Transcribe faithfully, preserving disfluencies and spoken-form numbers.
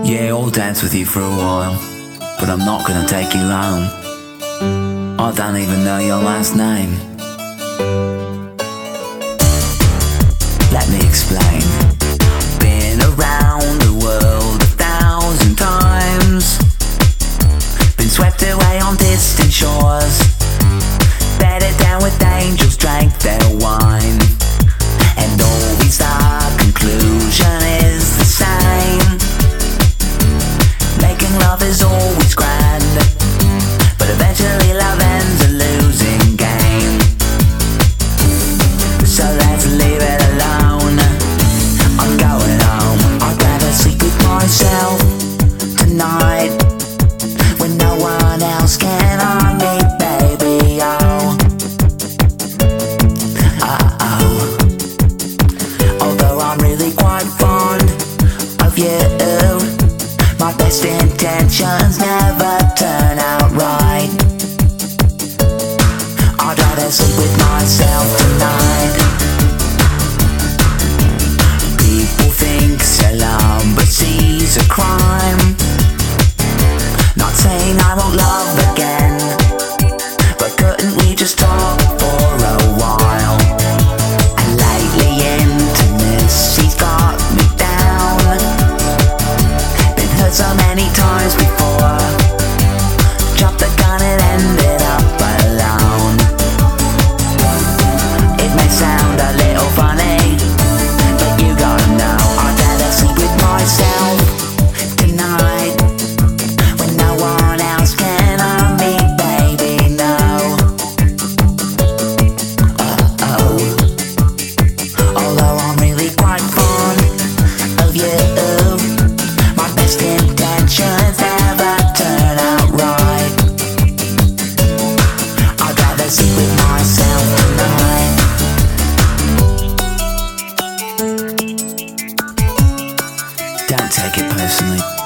Yeah, I'll dance with you for a while, but I'm not gonna take you home. I don't even know your last name. Let me explain. Been around the world a thousand times, been swept away on distant shores, bedded down with angels, drank their wine, and always the conclusion is the same. Making love is always grand, but eventually love ends a losing game. So let's leave it alone. I'm going home. I'd rather sleep with myself tonight, when no one else can harm me, baby. Oh, uh-oh. Although I'm really quite fond of you, my best intentions never turn out right. I'd rather sleep with myself tonight. People think celibacy's a crime. Not saying I won't love again, but couldn't we just talk for a while? And lately intimacy's got me down. Been hurt so many times before, dropped the gun and ended up alone. It may sound a little funny, but you gotta know I'd rather sleep with myself tonight, when no one else can harm me, baby, no. Uh-oh. Although I'm really quite fond of you, my best intentions never turn out right. I'd rather sleep with myself tonight. Don't take it personally.